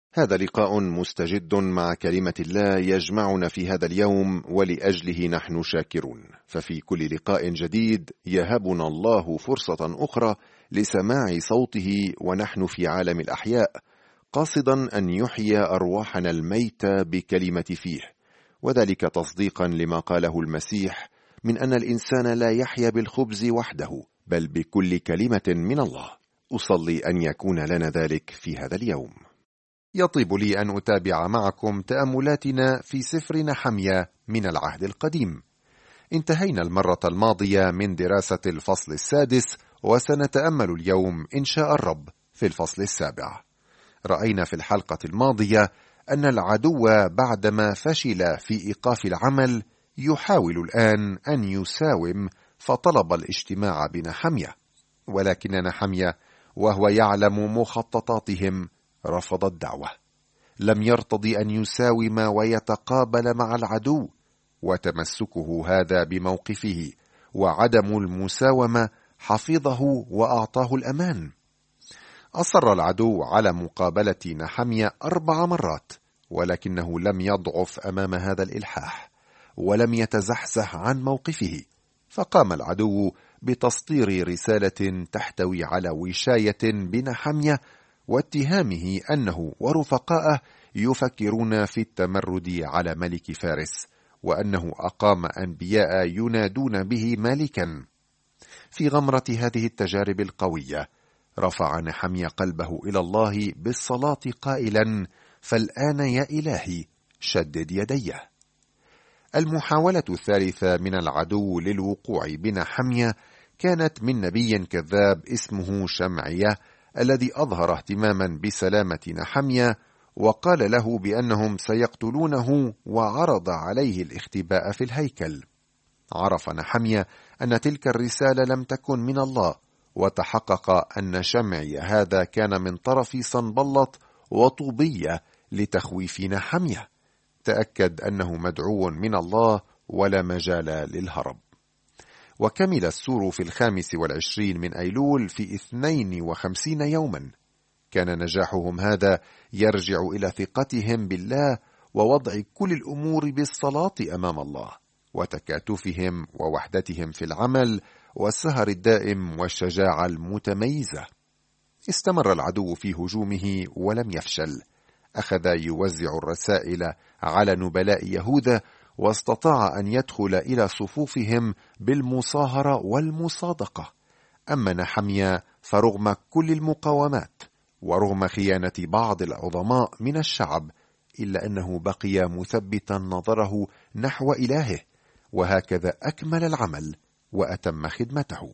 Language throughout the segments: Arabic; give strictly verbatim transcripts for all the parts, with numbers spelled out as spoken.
هذا لقاء مستجد مع كلمة الله يجمعنا في هذا اليوم، ولأجله نحن شاكرون. ففي كل لقاء جديد يهبنا الله فرصة أخرى لسماع صوته ونحن في عالم الأحياء، قاصدا أن يحيي أرواحنا الميتة بكلمة فيه، وذلك تصديقا لما قاله المسيح من أن الإنسان لا يحيا بالخبز وحده بل بكل كلمة من الله. أصلي أن يكون لنا ذلك في هذا اليوم. يطيب لي أن أتابع معكم تأملاتنا في سفر نحميا من العهد القديم. انتهينا المرة الماضية من دراسة الفصل السادس، وسنتأمل اليوم إن شاء الرب في الفصل السابع. رأينا في الحلقة الماضية أن العدو بعدما فشل في إيقاف العمل يحاول الآن أن يساوم، فطلب الاجتماع بنحميا، ولكن نحميا وهو يعلم مخططاتهم رفض الدعوة. لم يرتضي أن يساوم ويتقابل مع العدو، وتمسكه هذا بموقفه وعدم المساومة حفظه وأعطاه الأمان. أصر العدو على مقابلة نحميا أربع مرات، ولكنه لم يضعف أمام هذا الإلحاح ولم يتزحزح عن موقفه، فقام العدو بتسطير رسالة تحتوي على وشاية بنحميا واتهامه أنه ورفقائه يفكرون في التمرد على ملك فارس، وأنه أقام أنبياء ينادون به مالكا. في غمرة هذه التجارب القوية رفع نحميا قلبه إلى الله بالصلاة قائلا: فالآن يا إلهي شدد يديه. المحاولة الثالثة من العدو للوقوع بنحميا كانت من نبي كذاب اسمه شمعية، الذي أظهر اهتماما بسلامة نحميا وقال له بأنهم سيقتلونه، وعرض عليه الاختباء في الهيكل. عرف نحميا أن تلك الرسالة لم تكن من الله، وتحقق أن شمعي هذا كان من طرف صنبلط وطوبية لتخويف نحميا. تأكد أنه مدعو من الله ولا مجال للهرب. وكمل السور في الخامس والعشرين من أيلول في اثنين وخمسين يوما. كان نجاحهم هذا يرجع إلى ثقتهم بالله ووضع كل الأمور بالصلاة أمام الله، وتكاتفهم ووحدتهم في العمل والسهر الدائم والشجاعة المتميزة. استمر العدو في هجومه ولم يفشل. أخذ يوزع الرسائل على نبلاء يهوذا، واستطاع أن يدخل إلى صفوفهم بالمصاهرة والمصادقة. أما نحميا فرغم كل المقاومات ورغم خيانة بعض العظماء من الشعب، إلا أنه بقي مثبتا نظره نحو إلهه، وهكذا أكمل العمل وأتم خدمته.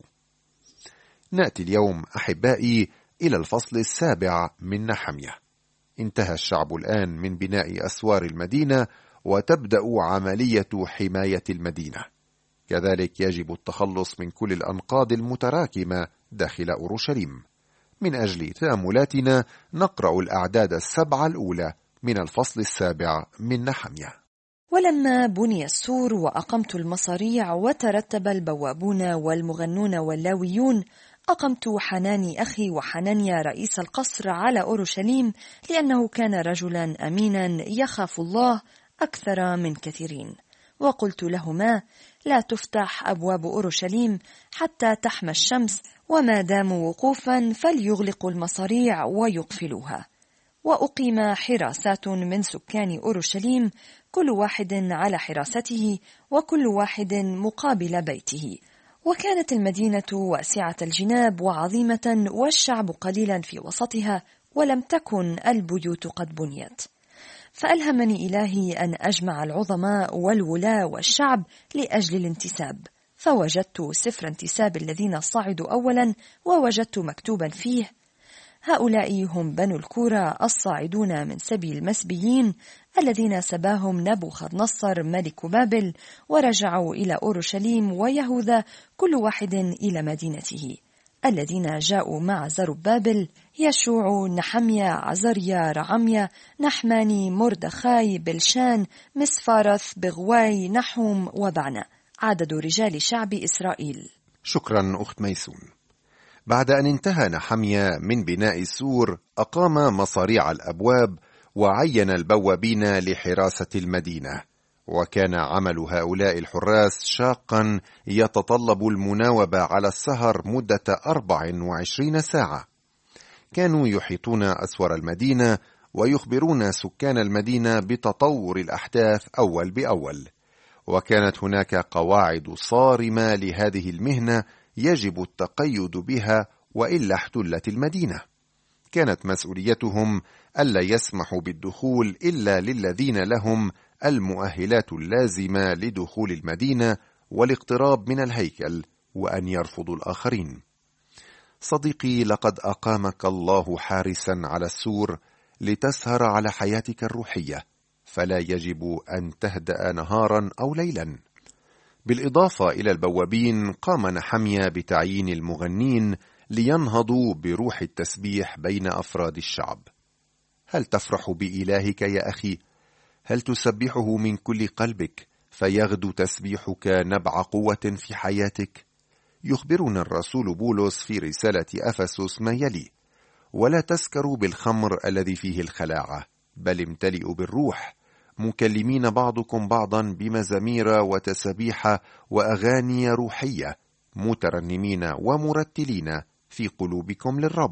نأتي اليوم أحبائي إلى الفصل السابع من نحميا. انتهى الشعب الآن من بناء أسوار المدينة، وتبدأ عملية حماية المدينة. كذلك يجب التخلص من كل الأنقاض المتراكمة داخل أورشليم. من أجل تأملاتنا نقرأ الأعداد السبعة الأولى من الفصل السابع من نحميا. ولما بني السور وأقمت المصاريع وترتب البوابون والمغنون واللاويون، أقمت حناني أخي وحنانيا رئيس القصر على أورشليم، لأنه كان رجلا أمينا يخاف الله أكثر من كثيرين. وقلت لهما: لا تفتح أبواب أورشليم حتى تحمى الشمس، وما داموا وقوفا فليغلقوا المصاريع ويقفلوها. وأقيم حراسات من سكان أورشليم، كل واحد على حراسته وكل واحد مقابل بيته. وكانت المدينة واسعة الجناب وعظيمة، والشعب قليلا في وسطها، ولم تكن البيوت قد بنيت. فألهمني إلهي أن أجمع العظماء والولاة والشعب لأجل الانتساب، فوجدت سفر انتساب الذين صعدوا أولا، ووجدت مكتوبا فيه: هؤلاء هم بنو الكورة الصاعدون من سبي المسبيين، الذين سباهم نبوخذ نصر ملك بابل، ورجعوا إلى أورشليم ويهوذا كل واحد إلى مدينته، الذين جاءوا مع زربابل: يشوع، نحميا، عزريا، رعميا، نحماني، مردخاي، بلشان، مسفارث، بغواي، نحوم، وبعنا، عدد رجال شعب إسرائيل. شكرا أخت ميسون. بعد أن انتهى نحميا من بناء السور، أقام مصاريع الأبواب وعين البوابين لحراسة المدينة. وكان عمل هؤلاء الحراس شاقا، يتطلب المناوبة على السهر مدة أربع وعشرين ساعة. كانوا يحيطون أسوار المدينة ويخبرون سكان المدينة بتطور الأحداث أول بأول. وكانت هناك قواعد صارمة لهذه المهنة يجب التقيد بها، وإلا احتلت المدينة. كانت مسؤوليتهم ألا يسمحوا بالدخول إلا للذين لهم المؤهلات اللازمة لدخول المدينة والاقتراب من الهيكل، وأن يرفضوا الآخرين. صديقي، لقد أقامك الله حارسا على السور لتسهر على حياتك الروحية، فلا يجب أن تهدأ نهارا أو ليلا. بالإضافة إلى البوابين، قام نحميا بتعيين المغنين لينهضوا بروح التسبيح بين أفراد الشعب. هل تفرح بإلهك يا أخي؟ هل تسبحه من كل قلبك فيغدو تسبيحك نبع قوة في حياتك؟ يخبرنا الرسول بولس في رسالة أفسس ما يلي: ولا تسكروا بالخمر الذي فيه الخلاعة، بل امتلئوا بالروح، مكلمين بعضكم بعضا بمزامير وتسبيح وأغاني روحية، مترنمين ومرتلين في قلوبكم للرب.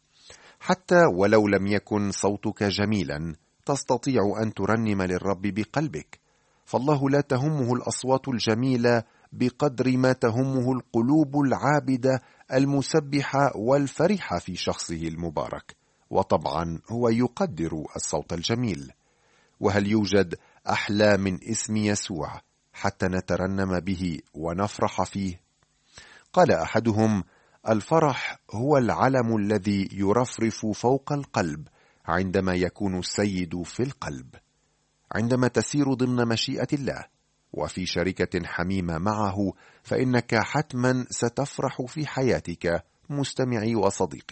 حتى ولو لم يكن صوتك جميلا، تستطيع أن ترنم للرب بقلبك، فالله لا تهمه الأصوات الجميلة بقدر ما تهمه القلوب العابدة المسبحة والفرحة في شخصه المبارك. وطبعا هو يقدر الصوت الجميل. وهل يوجد أحلى من اسم يسوع حتى نترنم به ونفرح فيه؟ قال أحدهم: الفرح هو العلم الذي يرفرف فوق القلب عندما يكون السيد في القلب. عندما تسير ضمن مشيئة الله وفي شركة حميمة معه، فإنك حتما ستفرح في حياتك مستمعي وصديقي.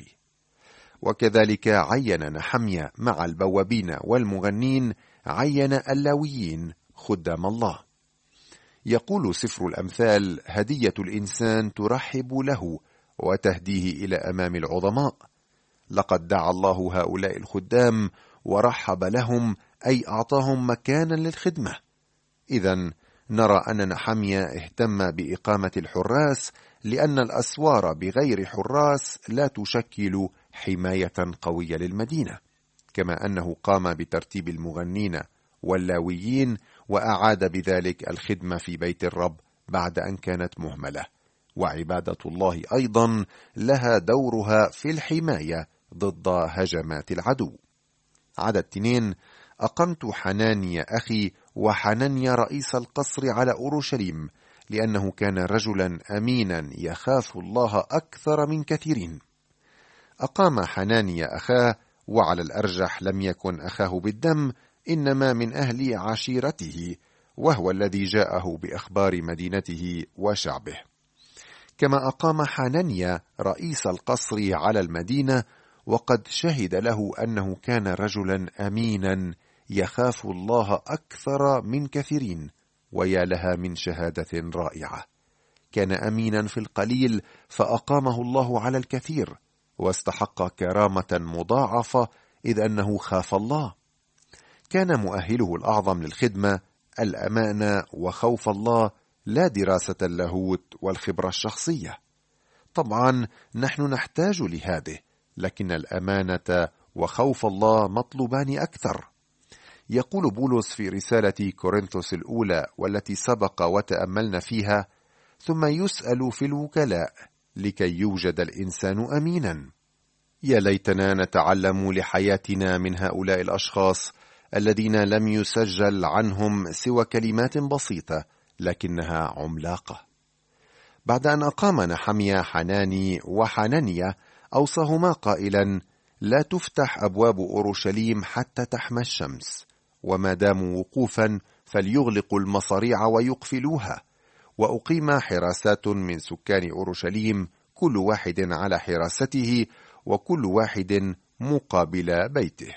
وكذلك عين نحميا مع البوابين والمغنين، عين اللاويين خدام الله. يقول سفر الأمثال: هدية الإنسان ترحب له وتهديه إلى أمام العظماء. لقد دعا الله هؤلاء الخدام ورحب لهم، أي أعطاهم مكانا للخدمة. إذن نرى أن نحميا اهتم بإقامة الحراس، لأن الأسوار بغير حراس لا تشكل حماية قوية للمدينة، كما أنه قام بترتيب المغنين واللاويين، وأعاد بذلك الخدمة في بيت الرب بعد أن كانت مهملة. وعبادة الله أيضا لها دورها في الحماية ضد هجمات العدو. عدد اثنين: أقمت حنانيا أخي وحنانيا رئيس القصر على أورشليم، لأنه كان رجلا أمينا يخاف الله أكثر من كثيرين. أقام حنانيا أخاه، وعلى الأرجح لم يكن أخاه بالدم، إنما من أهل عشيرته، وهو الذي جاءه بأخبار مدينته وشعبه. كما أقام حنانيا رئيس القصر على المدينة، وقد شهد له أنه كان رجلا أمينا يخاف الله أكثر من كثيرين، ويا لها من شهادة رائعة. كان أمينا في القليل فأقامه الله على الكثير، واستحق كرامة مضاعفة إذ أنه خاف الله. كان مؤهله الأعظم للخدمة الأمانة وخوف الله، لا دراسة اللاهوت والخبرة الشخصية. طبعا نحن نحتاج لهذه، لكن الأمانة وخوف الله مطلوبان أكثر. يقول بولس في رسالة كورنثوس الأولى والتي سبق وتأملنا فيها: ثم يسأل في الوكلاء لكي يوجد الإنسان أمينا. يا ليتنا نتعلم لحياتنا من هؤلاء الأشخاص الذين لم يسجل عنهم سوى كلمات بسيطة لكنها عملاقة. بعد أن أقام نحميا حناني وحنانيا، أوصاهما قائلا: لا تفتح أبواب أورشليم حتى تحمى الشمس، وما داموا وقوفا فليغلقوا المصاريع ويقفلوها، وأقيم حراسات من سكان أورشليم، كل واحد على حراسته، وكل واحد مقابل بيته.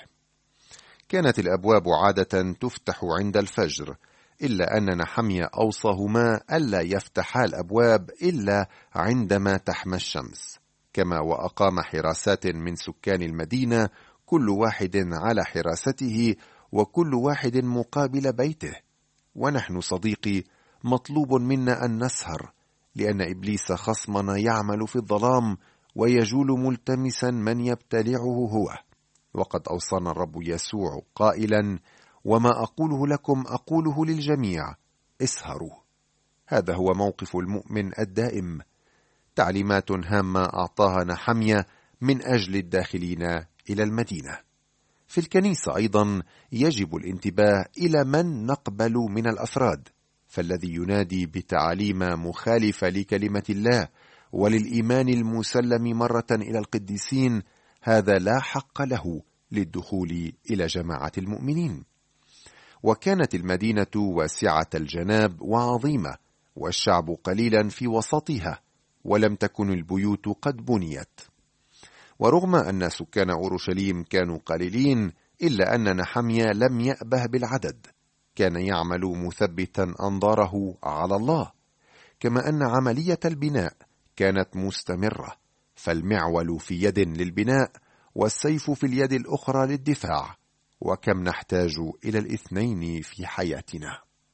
كانت الأبواب عادة تفتح عند الفجر، إلا أن نحميا أوصاهما ألا يفتحا الأبواب إلا عندما تحمى الشمس. كما وأقام حراسات من سكان المدينة، كل واحد على حراسته وكل واحد مقابل بيته. ونحن صديقي مطلوب منا أن نسهر، لأن إبليس خصمنا يعمل في الظلام ويجول ملتمسا من يبتلعه هو. وقد أوصانا الرب يسوع قائلا: وما أقوله لكم أقوله للجميع، اسهروا. هذا هو موقف المؤمن الدائم. تعليمات هامة أعطاها نحميا من أجل الداخلين إلى المدينة. في الكنيسة أيضا يجب الانتباه إلى من نقبل من الأفراد، فالذي ينادي بتعاليم مخالفة لكلمة الله وللإيمان المسلم مرة إلى القديسين، هذا لا حق له للدخول إلى جماعة المؤمنين. وكانت المدينة واسعة الجناب وعظيمة، والشعب قليلا في وسطها، ولم تكن البيوت قد بنيت. ورغم أن سكان أورشليم كانوا قليلين، إلا أن نحميا لم يأبه بالعدد، كان يعمل مثبتا أنظاره على الله، كما أن عملية البناء كانت مستمرة، فالمعول في يد للبناء والسيف في اليد الأخرى للدفاع، وكم نحتاج إلى الاثنين في حياتنا.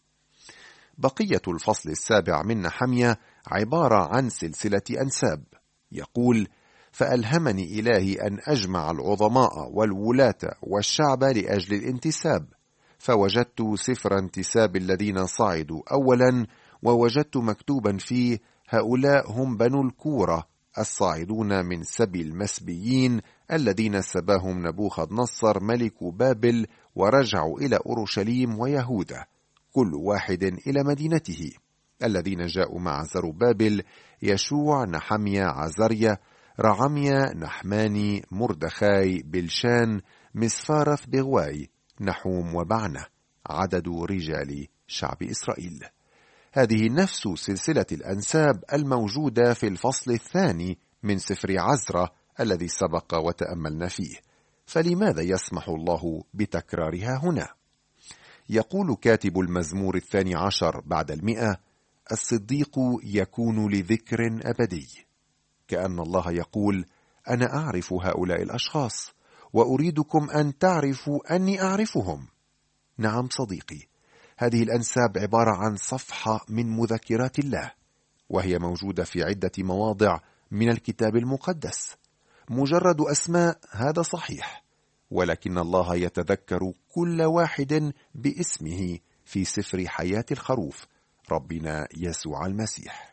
بقية الفصل السابع من نحميا عبارة عن سلسلة أنساب. يقول: فألهمني إلهي أن أجمع العظماء والولاة والشعب لأجل الانتساب، فوجدت سفر انتساب الذين صعدوا أولا، ووجدت مكتوبا فيه: هؤلاء هم بنو الكورة الصاعدون من سبي المسبيين الذين سباهم نبوخذ نصر ملك بابل، ورجعوا إلى أورشليم ويهوذا كل واحد إلى مدينته، الذين جاءوا مع زربابل: يشوع، نحميا، عزريا، رعميا، نحماني، مردخاي، بلشان، مسفارث بغواي، نحوم وبعنة، عدد رجال شعب إسرائيل. هذه نفس سلسلة الأنساب الموجودة في الفصل الثاني من سفر عزرا الذي سبق وتأملنا فيه، فلماذا يسمح الله بتكرارها هنا؟ يقول كاتب المزمور الثاني عشر بعد المئة: الصديق يكون لذكر أبدي. كأن الله يقول: أنا أعرف هؤلاء الأشخاص، وأريدكم أن تعرفوا أني أعرفهم. نعم صديقي، هذه الأنساب عبارة عن صفحة من مذكرات الله، وهي موجودة في عدة مواضع من الكتاب المقدس. مجرد أسماء، هذا صحيح، ولكن الله يتذكر كل واحد باسمه في سفر حياة الخروف ربنا يسوع المسيح.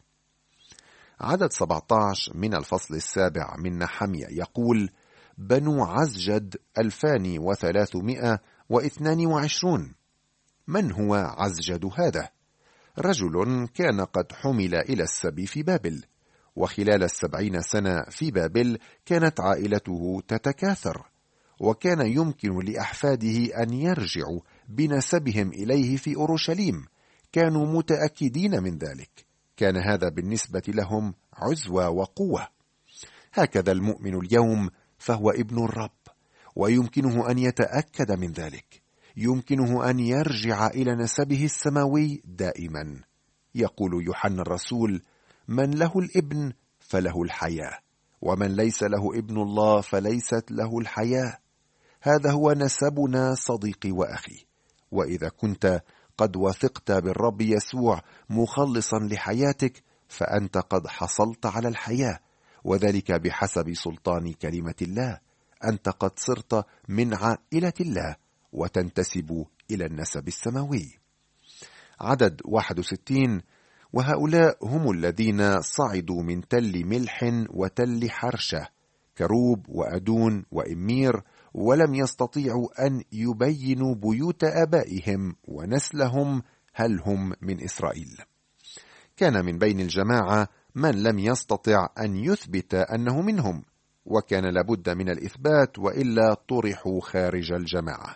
عدد سبعة عشر من الفصل السابع من نحميا يقول: بنو عزجد ألفان وثلاثمائة واثنان وعشرون. من هو عزجد هذا؟ رجل كان قد حمل إلى السبي في بابل، وخلال السبعين سنة في بابل كانت عائلته تتكاثر، وكان يمكن لأحفاده أن يرجعوا بنسبهم إليه في أورشليم، كانوا متأكدين من ذلك. كان هذا بالنسبة لهم عزوة وقوة. هكذا المؤمن اليوم فهو ابن الرب، ويمكنه أن يتأكد من ذلك، يمكنه أن يرجع إلى نسبه السماوي دائما. يقول يوحنا الرسول: من له الابن فله الحياة، ومن ليس له ابن الله فليست له الحياة. هذا هو نسبنا صديقي وأخي. وإذا كنت قد وثقت بالرب يسوع مخلصا لحياتك، فأنت قد حصلت على الحياة، وذلك بحسب سلطان كلمة الله. أنت قد صرت من عائلة الله وتنتسب إلى النسب السماوي. عدد واحد وستين: وهؤلاء هم الذين صعدوا من تل ملح وتل حرشة، كروب وأدون وإمير، ولم يستطيعوا أن يبينوا بيوت آبائهم ونسلهم هل هم من إسرائيل. كان من بين الجماعة من لم يستطع أن يثبت أنه منهم، وكان لابد من الإثبات، وإلا طرحوا خارج الجماعة.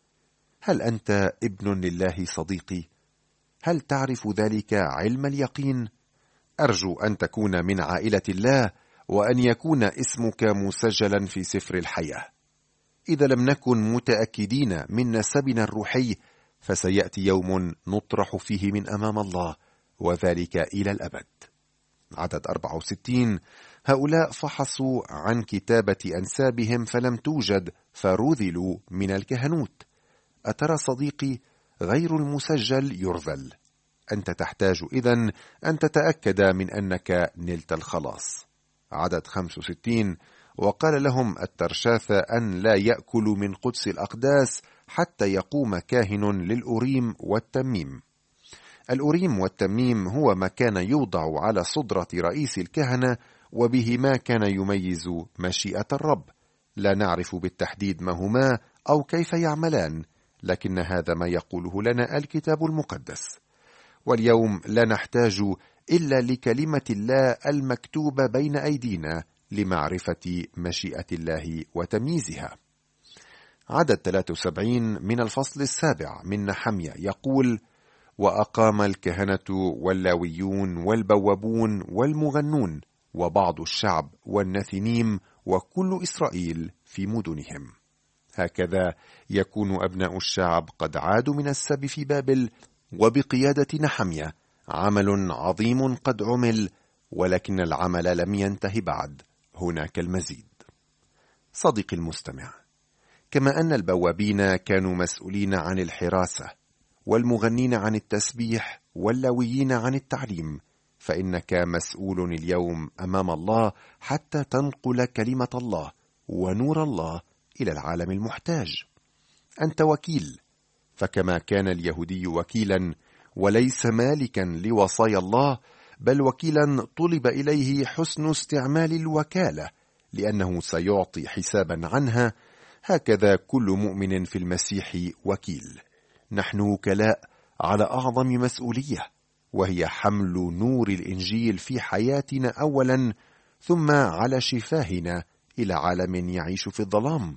هل أنت ابن لله صديقي؟ هل تعرف ذلك علم اليقين؟ أرجو أن تكون من عائلة الله، وأن يكون اسمك مسجلا في سفر الحياة. إذا لم نكن متأكدين من نسبنا الروحي، فسيأتي يوم نطرح فيه من أمام الله، وذلك إلى الأبد. عدد أربعة وستين: هؤلاء فحصوا عن كتابة أنسابهم فلم توجد، فرذلوا من الكهنوت. أترى صديقي، غير المسجل يرذل. أنت تحتاج إذن أن تتأكد من أنك نلت الخلاص. عدد خمسة وستين: وقال لهم الترشاثة أن لا يأكلوا من قدس الأقداس حتى يقوم كاهن للأوريم والتميم. الأوريم والتميم هو ما كان يوضع على صدرة رئيس الكهنة، وبه ما كان يميز مشيئة الرب. لا نعرف بالتحديد ما هما أو كيف يعملان، لكن هذا ما يقوله لنا الكتاب المقدس. واليوم لا نحتاج إلا لكلمة الله المكتوبة بين أيدينا لمعرفة مشيئة الله وتمييزها. عدد ثلاثة وسبعين من الفصل السابع من نحميا يقول: وأقام الكهنة واللاويون والبوابون والمغنون وبعض الشعب والنثنيم وكل إسرائيل في مدنهم. هكذا يكون أبناء الشعب قد عادوا من السبي في بابل، وبقيادة نحميا عمل عظيم قد عمل، ولكن العمل لم ينتهي بعد، هناك المزيد. صديقي المستمع، كما أن البوابين كانوا مسؤولين عن الحراسة، والمغنين عن التسبيح، واللاويين عن التعليم، فإنك مسؤول اليوم أمام الله حتى تنقل كلمة الله ونور الله إلى العالم المحتاج. أنت وكيل، فكما كان اليهودي وكيلا وليس مالكا لوصايا الله، بل وكيلا طلب إليه حسن استعمال الوكالة لأنه سيعطي حسابا عنها، هكذا كل مؤمن في المسيح وكيل. نحن وكلاء على أعظم مسؤولية، وهي حمل نور الإنجيل في حياتنا أولا، ثم على شفاهنا إلى عالم يعيش في الظلام.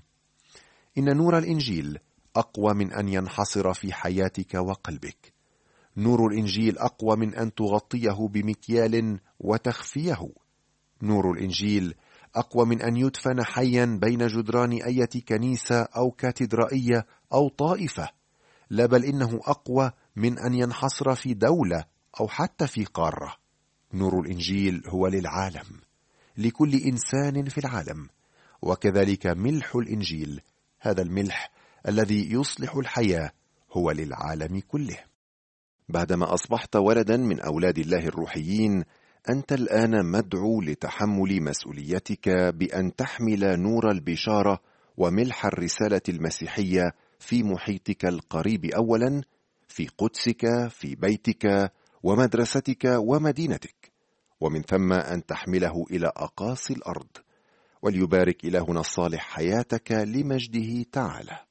إن نور الإنجيل أقوى من أن ينحصر في حياتك وقلبك. نور الإنجيل أقوى من أن تغطيه بمكيال وتخفيه. نور الإنجيل أقوى من أن يدفن حيا بين جدران أي كنيسة أو كاتدرائية أو طائفة، لا بل إنه أقوى من أن ينحصر في دولة أو حتى في قارة. نور الإنجيل هو للعالم، لكل إنسان في العالم، وكذلك ملح الإنجيل، هذا الملح الذي يصلح الحياة، هو للعالم كله. بعدما أصبحت ولدا من أولاد الله الروحيين، أنت الآن مدعو لتحمل مسؤوليتك بأن تحمل نور البشارة وملح الرسالة المسيحية في محيطك القريب أولا، في قدسك، في بيتك ومدرستك ومدينتك، ومن ثم أن تحمله إلى أقاصي الأرض. وليبارك إلهنا الصالح حياتك لمجده تعالى.